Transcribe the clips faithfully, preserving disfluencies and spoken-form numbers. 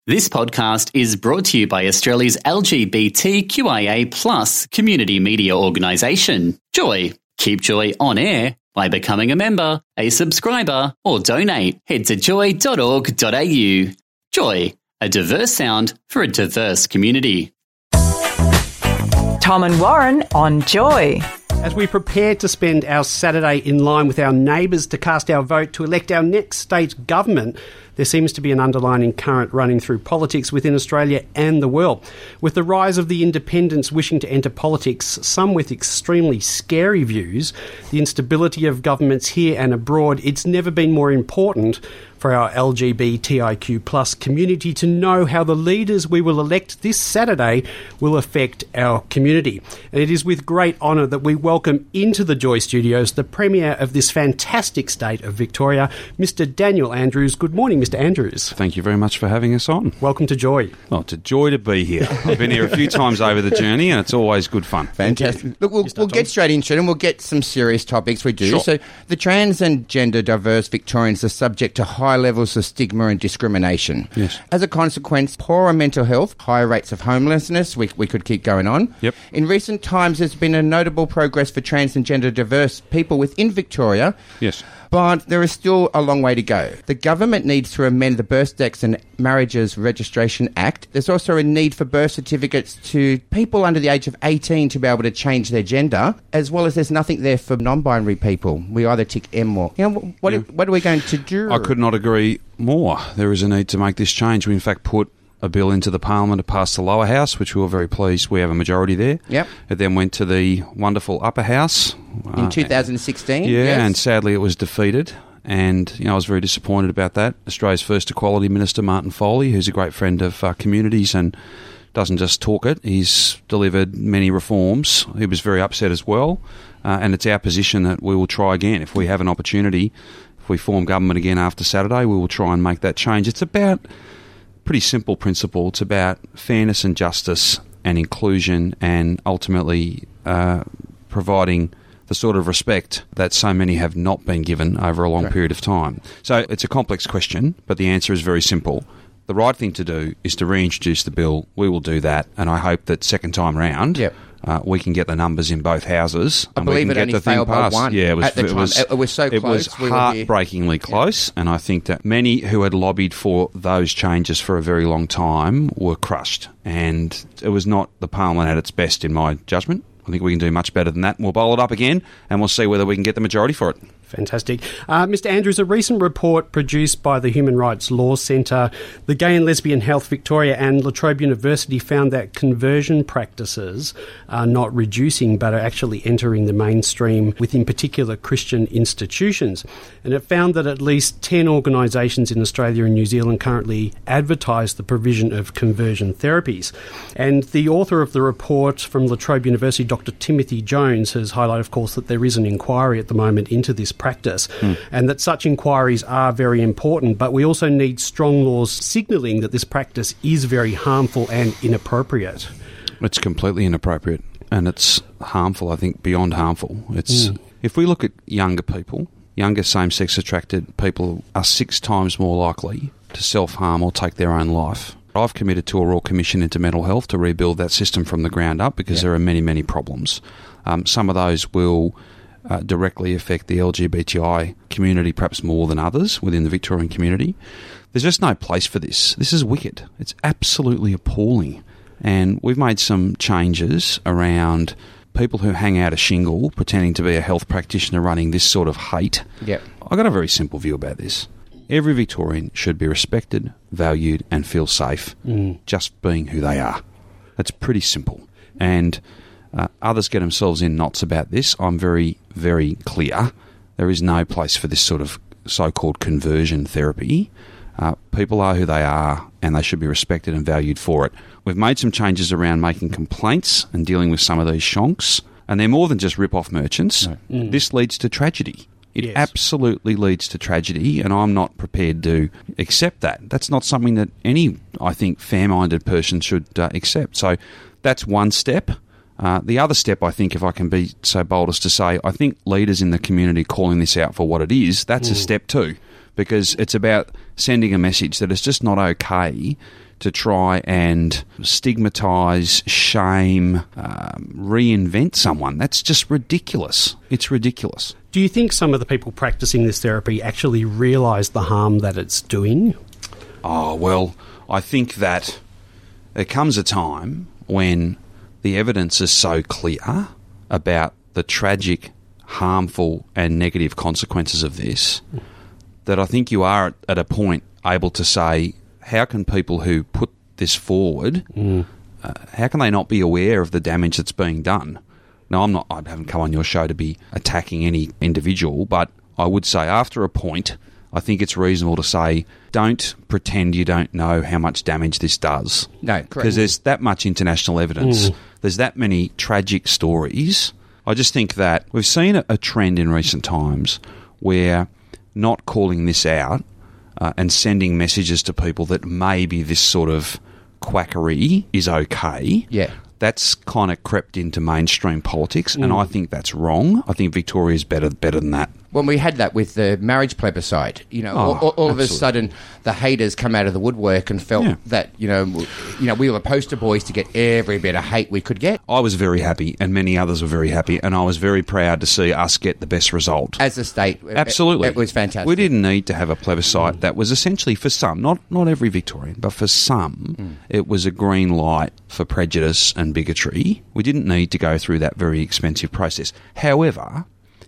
This podcast is brought to you by Australia's L G B T Q I A plus community media organisation, Joy. Keep Joy on air by becoming a member, a subscriber, or donate. Head to joy dot org dot a u. Joy, a diverse sound for a diverse community. Tom and Warren on Joy. As we prepare to spend our Saturday in line with our neighbours to cast our vote to elect our next state government, there seems to be an underlying current running through politics within Australia and the world. With the rise of the independents wishing to enter politics, some with extremely scary views, the instability of governments here and abroad, it's never been more important for our L G B T I Q plus community to know how the leaders we will elect this Saturday will affect our community. And it is with great honour that we welcome into the Joy Studios the Premier of this fantastic state of Victoria, Mister Daniel Andrews. Good morning, Mister Andrews. Thank you very much for having us on. Welcome to Joy. Oh, it's a joy to be here. I've been here a few times over the journey and it's always good fun. Fantastic. Look, we'll, we'll get straight into it and we'll get some serious topics. We do. Sure. So the trans and gender diverse Victorians are subject to high levels of stigma and discrimination. Yes. As a consequence, poorer mental health, higher rates of homelessness, we, we could keep going on. Yep. In recent times, there's been a notable progress for trans and gender diverse people within Victoria. Yes. But there is still a long way to go. The government needs to amend the Birth Decks and Marriages Registration Act. There's also a need for birth certificates to people under the age of eighteen to be able to change their gender, as well as there's nothing there for non-binary people. We either tick M or... You know, what, yeah. are, what are we going to do? I could not agree more. There is a need to make this change. We in fact put a bill into the Parliament to pass the lower house, which we were very pleased. We have a majority there. Yep. It then went to the wonderful upper house. In uh, two thousand sixteen? Yeah, yes. And sadly it was defeated. And, you know, I was very disappointed about that. Australia's first Equality Minister, Martin Foley, who's a great friend of uh, communities and doesn't just talk it, he's delivered many reforms. He was very upset as well. Uh, and it's our position that we will try again. If we have an opportunity, if we form government again after Saturday, we will try and make that change. It's about pretty simple principle. It's about fairness and justice and inclusion and ultimately uh, providing the sort of respect that so many have not been given over a long right. period of time. So it's a complex question, but the answer is very simple. The right thing to do is to reintroduce the bill. We will do that, and I hope that second time round yep. uh, we can get the numbers in both houses. I and believe we can it get only the thing failed by passed. one yeah, it was, at the it time. was, It was so it close. was we heartbreakingly close, yep. and I think that many who had lobbied for those changes for a very long time were crushed, and it was not the Parliament at its best in my judgment. I think we can do much better than that. We'll bowl it up again and we'll see whether we can get the majority for it. Fantastic. Uh, Mister Andrews, a recent report produced by the Human Rights Law Centre, the Gay and Lesbian Health Victoria and La Trobe University found that conversion practices are not reducing but are actually entering the mainstream within particular Christian institutions. And it found that at least ten organisations in Australia and New Zealand currently advertise the provision of conversion therapies. And the author of the report from La Trobe University, Doctor Timothy Jones, has highlighted, of course, that there is an inquiry at the moment into this practice mm. and that such inquiries are very important, but we also need strong laws signalling that this practice is very harmful and inappropriate. It's completely inappropriate and it's harmful, I think, beyond harmful. It's mm. If we look at younger people, younger same-sex attracted people are six times more likely to self-harm or take their own life. I've committed to a Royal Commission into mental health to rebuild that system from the ground up because yeah. there are many, many problems. Um, some of those will Uh, directly affect the L G B T I community perhaps more than others within the Victorian community. There's just no place for this. This is wicked. It's absolutely appalling. And we've made some changes around people who hang out a shingle pretending to be a health practitioner running this sort of hate. Yep. I've got a very simple view about this. Every Victorian should be respected, valued and feel safe mm. just being who they are. That's pretty simple. And Uh, others get themselves in knots about this. I'm very, very clear. There is no place for this sort of so-called conversion therapy. Uh, people are who they are and they should be respected and valued for it. We've made some changes around making complaints and dealing with some of these shonks, and they're more than just rip-off merchants. No. Mm. This leads to tragedy. It yes. absolutely leads to tragedy, and I'm not prepared to accept that. That's not something that any, I think, fair-minded person should uh, accept. So that's one step. Uh, the other step, I think, if I can be so bold as to say, I think leaders in the community calling this out for what it is, that's mm. a step too, because it's about sending a message that it's just not okay to try and stigmatise, shame, um, reinvent someone. That's just ridiculous. It's ridiculous. Do you think some of the people practicing this therapy actually realise the harm that it's doing? Oh, well, I think that there comes a time when the evidence is so clear about the tragic, harmful and negative consequences of this that I think you are at a point able to say, how can people who put this forward, mm. uh, how can they not be aware of the damage that's being done? Now, I'm not, I haven't come on your show to be attacking any individual, but I would say after a point, I think it's reasonable to say, don't pretend you don't know how much damage this does. No, correct. Because there's that much international evidence. Mm. There's that many tragic stories. I just think that we've seen a, a trend in recent times where not calling this out uh, and sending messages to people that maybe this sort of quackery is okay. Yeah. That's kind of crept into mainstream politics, mm. and I think that's wrong. I think Victoria is better better than that. When we had that with the marriage plebiscite, you know, Oh, all, all, all of a absolutely. sudden the haters come out of the woodwork and felt Yeah. that, you know, w- you know, we were poster boys to get every bit of hate we could get. I was very happy, and many others were very happy, and I was very proud to see us get the best result. As a state, it- Absolutely. it, was fantastic. We didn't need to have a plebiscite that was essentially for some, not not every Victorian, but for some, Mm. it was a green light for prejudice and bigotry. We didn't need to go through that very expensive process. However,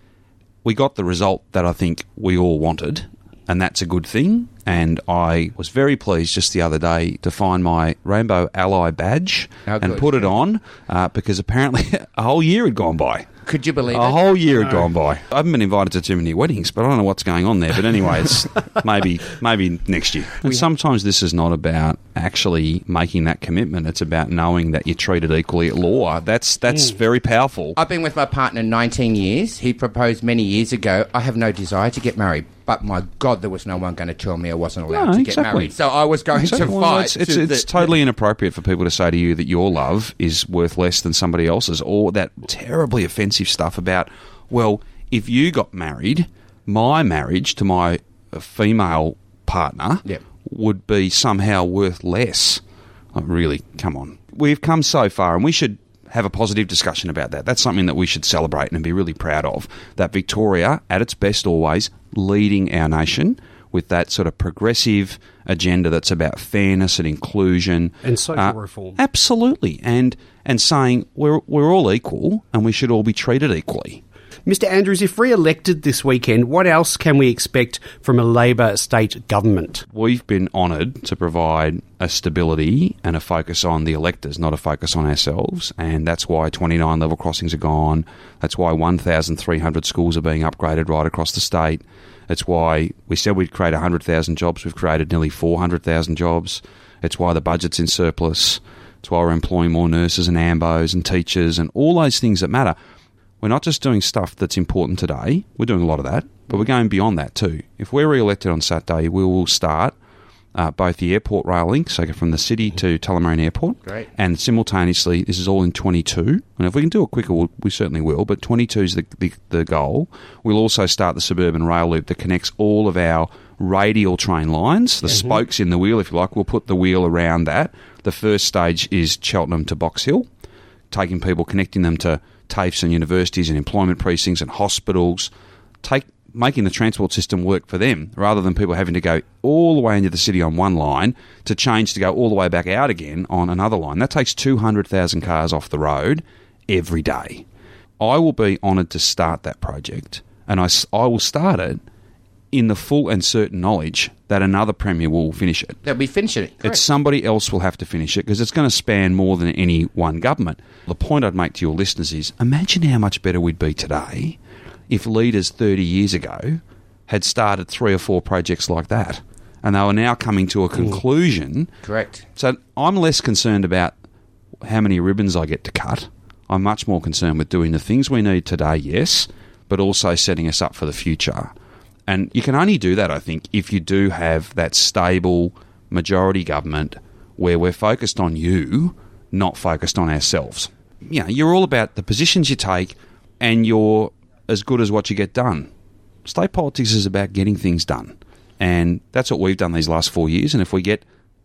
we got the result that I think we all wanted, and that's a good thing. And I was very pleased just the other day to find my Rainbow Ally badge Oh, and good. put it on uh, because apparently a whole year had gone by. Could you believe A it? whole year had gone by. I haven't been invited to too many weddings, but I don't know what's going on there. But anyway, it's maybe maybe next year. And sometimes this is not about actually making that commitment. It's about knowing that you're treated equally at law. That's that's very powerful. I've been with my partner nineteen years. He proposed many years ago. I have no desire to get married, but my God, there was no one going to tell me I wasn't allowed No, to get exactly. married. So I was going So, to well, fight. It's, it's, to it's the- totally inappropriate for people to say to you that your love is worth less than somebody else's, or that terribly offensive stuff about, well, if you got married, my marriage to my uh, female partner Yep. would be somehow worth less. Oh, really, come on. We've come so far, and we should have a positive discussion about that. That's something that we should celebrate and be really proud of, that Victoria, at its best always, leading our nation with that sort of progressive agenda that's about fairness and inclusion. And social Uh, reform. Absolutely. And and saying we're, we're all equal and we should all be treated equally. Mister Andrews, if re-elected this weekend, what else can we expect from a Labor state government? We've been honoured to provide a stability and a focus on the electors, not a focus on ourselves, and that's why twenty-nine level crossings are gone. That's why one thousand three hundred schools are being upgraded right across the state. It's why we said we'd create one hundred thousand jobs. We've created nearly four hundred thousand jobs. It's why the budget's in surplus. It's why we're employing more nurses and ambos and teachers and all those things that matter. We're not just doing stuff that's important today. We're doing a lot of that, but we're going beyond that too. If we're re-elected on Saturday, we will start uh, both the airport rail link, so from the city to Tullamarine Airport, Great. and simultaneously, this is all in twenty-two. And if we can do it quicker, we'll, we certainly will, but twenty-two is the, the, the goal. We'll also start the suburban rail loop that connects all of our radial train lines, the spokes in the wheel, if you like. We'll put the wheel around that. The first stage is Cheltenham to Box Hill, taking people, connecting them to TAFEs and universities and employment precincts and hospitals, take making the transport system work for them, rather than people having to go all the way into the city on one line to change to go all the way back out again on another line. That takes two hundred thousand cars off the road every day. I will be honoured to start that project, and I, s- I will start it in the full and certain knowledge that another Premier will finish it. They'll be finishing it. It's Correct. somebody else will have to finish it because it's going to span more than any one government. The point I'd make to your listeners is, imagine how much better we'd be today if leaders thirty years ago had started three or four projects like that, and they were now coming to a conclusion. Correct. So I'm less concerned about how many ribbons I get to cut. I'm much more concerned with doing the things we need today, yes, but also setting us up for the future. And you can only do that, I think, if you do have that stable majority government where we're focused on you, not focused on ourselves. You know, you're all about the positions you take and you're as good as what you get done. State politics is about getting things done. And that's what we've done these last four years. And if we get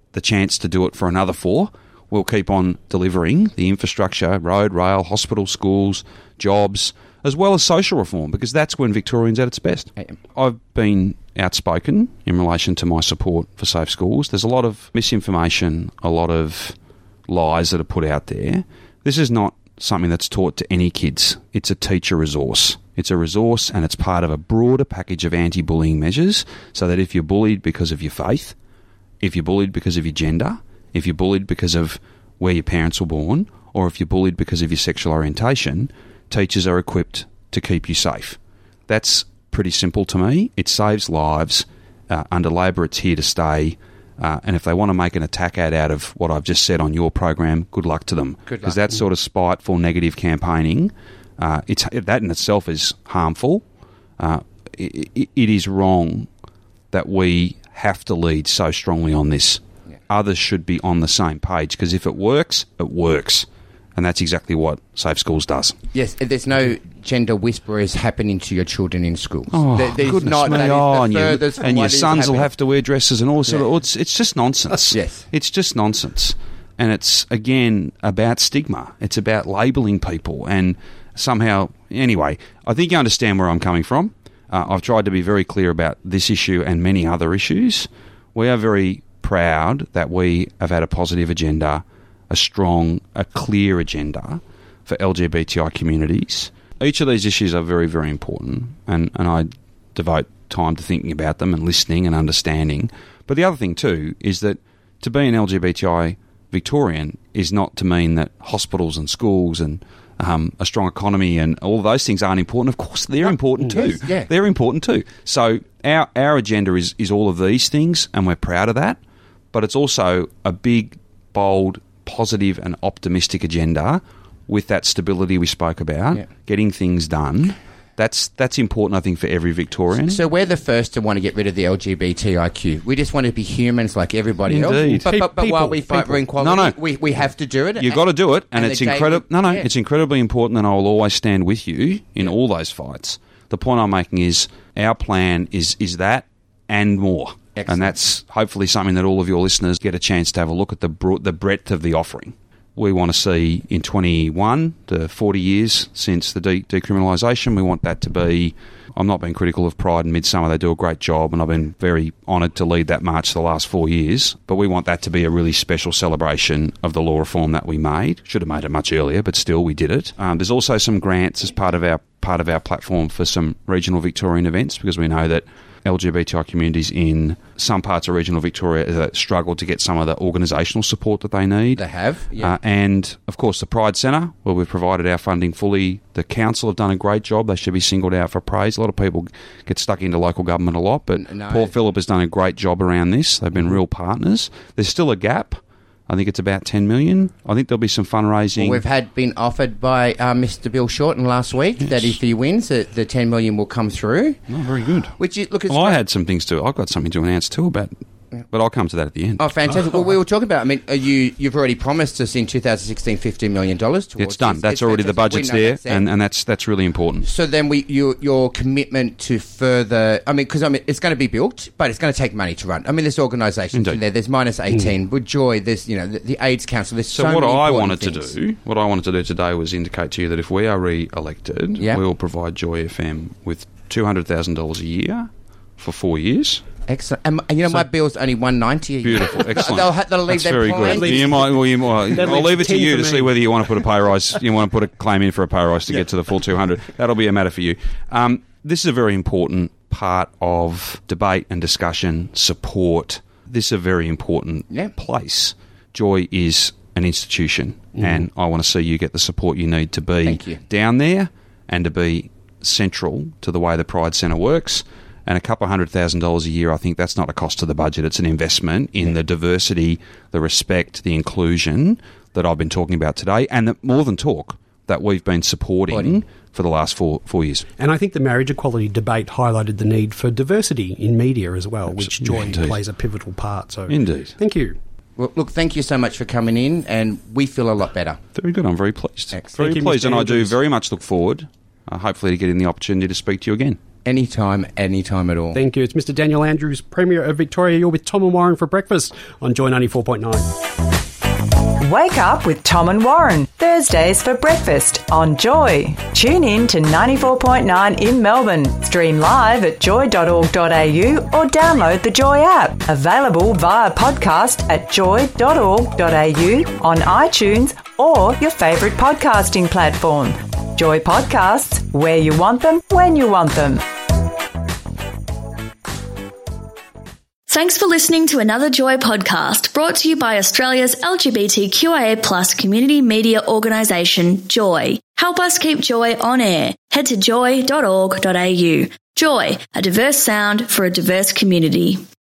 the chance to do it for another four, we'll keep on delivering the infrastructure, road, rail, hospital, schools, jobs, as well as social reform, because that's when Victorian's at its best. I've been outspoken in relation to my support for safe schools. There's a lot of misinformation, a lot of lies that are put out there. This is not something that's taught to any kids. It's a teacher resource. It's a resource and it's part of a broader package of anti-bullying measures, so that if you're bullied because of your faith, if you're bullied because of your gender, if you're bullied because of where your parents were born, or if you're bullied because of your sexual orientation, teachers are equipped to keep you safe. That's pretty simple to me. It saves lives. Uh, under Labor, it's here to stay. Uh, and if they want to make an attack ad out of what I've just said on your program, good luck to them. Because that sort of spiteful, negative campaigning, uh, it's that in itself is harmful. Uh, it, it is wrong that we have to lead so strongly on this. Yeah. Others should be on the same page, because if it works, it works. And that's exactly what Safe Schools does. Yes, there's no gender whisperers happening to your children in school. Oh, there, there's goodness not, me. that Oh, is the and, furthest you, from and your what is sons will happening. have to wear dresses and all sort Yeah. of... It's, it's just nonsense. Yes. It's just nonsense. And it's, again, about stigma. It's about labelling people and somehow... Anyway, I think you understand where I'm coming from. Uh, I've tried to be very clear about this issue and many other issues. We are very proud that we have had a positive agenda, a strong, a clear agenda for L G B T I communities. Each of these issues are very, very important, and, and I devote time to thinking about them and listening and understanding. But the other thing too is that to be an L G B T I Victorian is not to mean that hospitals and schools and um, a strong economy and all of those things aren't important. Of course, they're important too. Yes, yeah. They're important too. So our our agenda is, is all of these things, and we're proud of that. But it's also a big, bold, positive and optimistic agenda with that stability we spoke about, yeah. getting things done. That's that's important, I think, for every Victorian. So we're the first to want to get rid of the L G B T I Q. We just want to be humans like everybody Indeed. else. But, but, but People, while we fight people. for equality, No, no. We, we have to do it. You've got to do it, and, and it's the day incredible. we- No, no, yeah. it's incredibly important, and I will always stand with you in all those fights. The point I'm making is our plan is is that and more, Excellent. and that's hopefully something that all of your listeners get a chance to have a look at the broad, the breadth of the offering. We want to see in twenty-one, the forty years since the de- decriminalisation, we want that to be... I'm not being critical of Pride and Midsummer. They do a great job, and I've been very honoured to lead that march the last four years. But we want that to be a really special celebration of the law reform that we made. Should have made it much earlier, but still we did it. Um, there's also some grants as part of our part of our platform for some regional Victorian events, because we know that L G B T I communities in some parts of regional Victoria uh, struggle to get some of the organisational support that they need. They have, yeah. Uh, and, of course, the Pride Centre, where we've provided our funding fully. The council have done a great job. They should be singled out for praise. A lot of people get stuck into local government a lot, but No. Paul Phillip has done a great job around this. They've been real partners. There's still a gap. I think it's about ten million. I think there'll be some fundraising. Well, we've had been offered by uh, Mister Bill Shorten last week Yes. that if he wins, the, the ten million will come through. Oh, very good. Which is, look, it's Well, I great. had some things to... I've got something to announce too about... But I'll come to that at the end. Oh, fantastic. Well, we were talking about, I mean, uh, you, you've already promised us in two thousand sixteen fifteen million dollars towards It's done. this. That's It's already the fantastic. We budget's know there, that's there. and, and that's that's really important. So then we, your, your commitment to further, I mean, because I mean, it's going to be built, but it's going to take money to run. I mean, there's organisations Indeed. in there. There's Minus eighteen, with Joy, there's, you know, the, the AIDS Council. There's so, So, what many I important wanted things. to do, what I wanted to do today was indicate to you that if we are re-elected, Yeah. we will provide Joy F M with two hundred thousand dollars a year for four years. Excellent. And, and you know, my bill's only one ninety a year. Beautiful, excellent. they'll, ha- they'll leave That's their very plan. good. You might, well, you might, That I'll leaves leave it to ten you for to me. see whether you want to put a pay rise. You want to put a claim in for a pay rise to get to the full two hundred. That'll be a matter for you. Um, this is a very important part of debate and discussion, support. This is a very important Yeah. place. Joy is an institution, and I want to see you get the support you need to be Thank you. down there and to be central to the way the Pride Centre works. And a couple of hundred thousand dollars a year, I think that's not a cost to the budget. It's an investment in the diversity, the respect, the inclusion that I've been talking about today, and that more than talk, that we've been supporting Supporting. for the last four four years. And I think the marriage equality debate highlighted the need for diversity in media as well, which Joy Indeed. plays a pivotal part. So, Indeed. Thank you. Well, look, thank you so much for coming in, and we feel a lot better. Very good. I'm very pleased. Excellent. Very Thank you, pleased, Mister and I do Andrews. very much look forward, uh, hopefully, to getting the opportunity to speak to you again. Anytime, anytime at all. Thank you. It's Mister Daniel Andrews, Premier of Victoria. You're with Tom and Warren for breakfast on Joy ninety-four point nine. Wake up with Tom and Warren, Thursdays for breakfast on Joy. Tune in to ninety-four point nine in Melbourne. Stream live at joy dot org dot a u or download the Joy app. Available via podcast at joy dot org dot a u, on iTunes or your favourite podcasting platform. Joy Podcasts, where you want them, when you want them. Thanks for listening to another Joy podcast brought to you by Australia's L G B T Q I A plus community media organisation, Joy. Help us keep Joy on air. Head to joy dot org dot a u. Joy, a diverse sound for a diverse community.